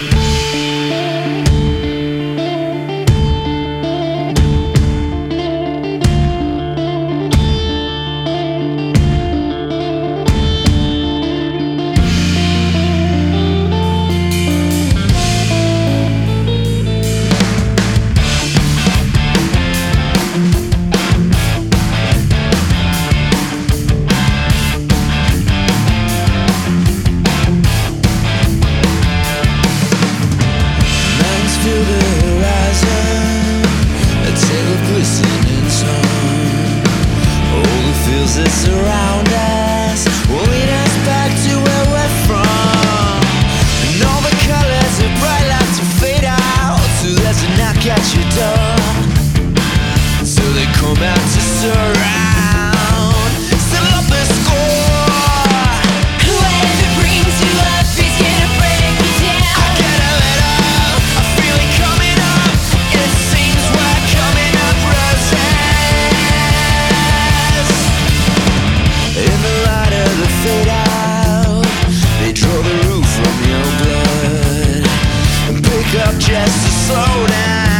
That surround us will lead us back to where we're from. And all the colors of bright lights will fade out, so there's a knock at your door. So they come out to surround, settle up the score. Whoever brings you up is gonna break you down. I gotta let up, I feel it coming up. It seems we're coming up roses. In the light of the fade out, they draw the roof from your blood and pick up just to slow down.